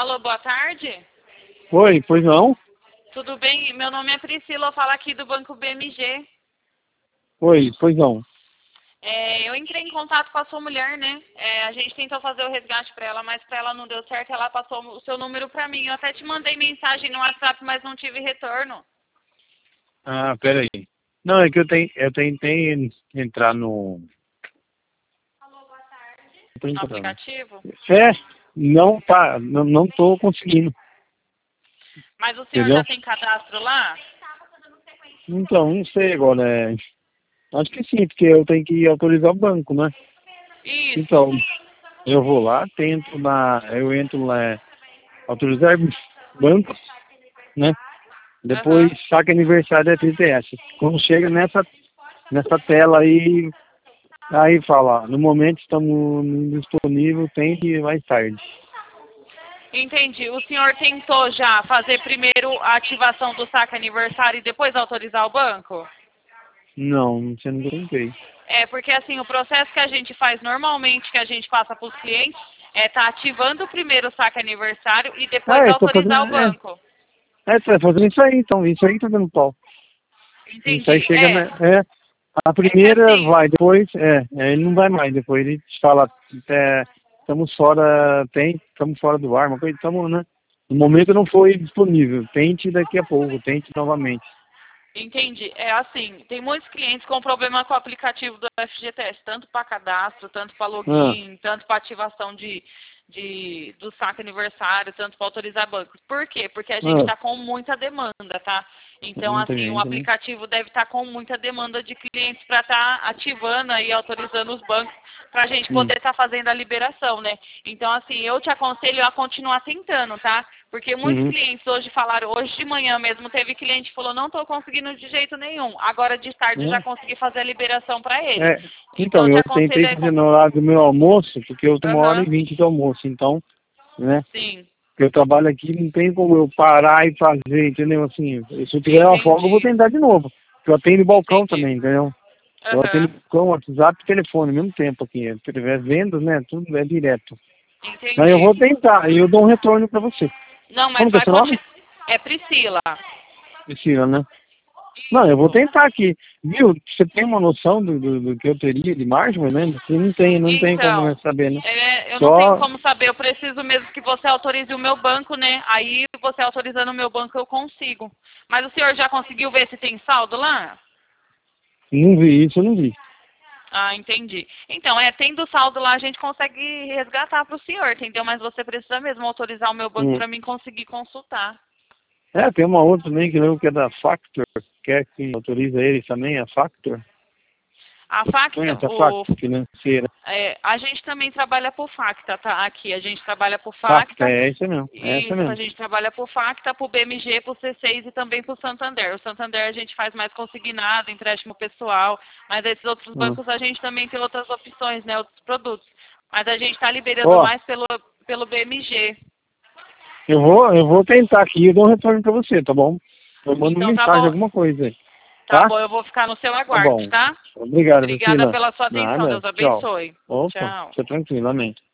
Alô, boa tarde. Oi, pois não? Tudo bem? Meu nome é Priscila, eu falo aqui do Banco BMG. Oi, pois não. Eu entrei em contato com a sua mulher, né? A gente tentou fazer o resgate para ela, mas para ela não deu certo. Ela passou o seu número para mim. Eu até te mandei mensagem no WhatsApp, mas não tive retorno. Ah, peraí. Não, é que eu tentei entrar no... Tô No entrando. aplicativo. Não tô conseguindo, Mas o senhor já entendeu? tem cadastro lá? Então, não sei agora, acho que sim, porque eu tenho que autorizar o banco, né? Isso. Então, eu vou lá, eu entro lá, autorizar banco, né? Depois, Aham. saque aniversário da FGTS. Quando chega nessa tela aí fala, no momento estamos disponível, tente mais tarde. Entendi. O senhor tentou já fazer primeiro a ativação do saque aniversário e depois autorizar o banco? Não, você não tentei. Porque assim, o processo que a gente faz normalmente, que a gente passa para os clientes, tá ativando primeiro o saque aniversário e depois Eu tô fazendo, autorizar o banco. você vai fazendo isso aí, então, isso aí tá dando pau. Isso aí Entendi. chega, a É que primeira assim, vai, depois, ele não vai mais, depois ele te fala, estamos fora, estamos fora do ar, uma coisa, estamos, né? No momento não foi disponível, tente daqui a pouco, tente novamente. entendi. É assim, tem muitos clientes com problema com o aplicativo do FGTS, tanto para cadastro, tanto para Ah, login, tanto para ativação do saque aniversário, tanto para autorizar bancos. Por quê? Porque a gente ah, está com muita demanda, tá? Então, muita assim, o gente, né? aplicativo deve estar com muita demanda de clientes para estar ativando e autorizando os bancos para a gente Hum. poder estar fazendo a liberação, né? Então, assim, eu te aconselho a continuar tentando, tá? Porque muitos Uhum. clientes hoje falaram, hoje de manhã mesmo, teve cliente que falou, não estou conseguindo de jeito nenhum. Agora de tarde eu já consegui fazer a liberação para ele. Então, Então, eu te eu aconselho tentei a... fazer no horário do meu almoço, porque eu tenho 1 hora e Aham, 20 do almoço, então, né? sim, Porque eu trabalho aqui, não tem como eu parar e fazer, entendeu? Assim, se eu tiver uma folga, eu vou entendi, tentar de novo. Porque eu atendo balcão entendi. também, entendeu? Eu atendo Aham, balcão, WhatsApp e telefone, ao mesmo tempo aqui. Se tiver vendas, né? Tudo é direto. Aí eu entendi. vou tentar, e eu dou um retorno pra você. Não, mas Como que é vai seu nome? continuar. É Priscila. Priscila, né? Não, eu vou Isso. tentar aqui. Viu? Você tem uma noção do que eu teria de margem, né? Você não tem como, né, Então, saber, né? eu não tenho Só, como saber, eu preciso mesmo que você autorize o meu banco, né? Aí você autorizando o meu banco eu consigo. Mas o senhor já conseguiu ver se tem saldo lá? não vi isso, eu não vi. Ah, entendi. Então, tendo saldo lá, a gente consegue resgatar para o senhor, entendeu? Mas você precisa mesmo autorizar o meu banco Hum. para mim conseguir consultar. Tem uma outra também que lembro que é da Factor, quer que autoriza eles também, a Factor. A Facta, Conhece a Factor financeira? a gente também trabalha por Facta, tá? Aqui, a gente trabalha por Factor, Facta. é essa mesmo, é essa Isso, a mesmo. gente trabalha por Facta, por BMG, por C6 e também por Santander. O Santander a gente faz mais consignado, empréstimo pessoal, mas esses outros Hum. bancos a gente também tem outras opções, né? Outros produtos. Mas a gente está liberando Ó, mais pelo BMG. eu vou tentar aqui, eu dou um retorno pra você, tá bom? Eu mando Então tá mensagem, bom. alguma coisa aí, Tá tá? bom, eu vou ficar no seu Tá aguardo, bom. tá? Obrigado, Obrigada Priscila. pela sua atenção. Nada, Deus tchau. abençoe. Opa, Tchau. fica tranquilamente.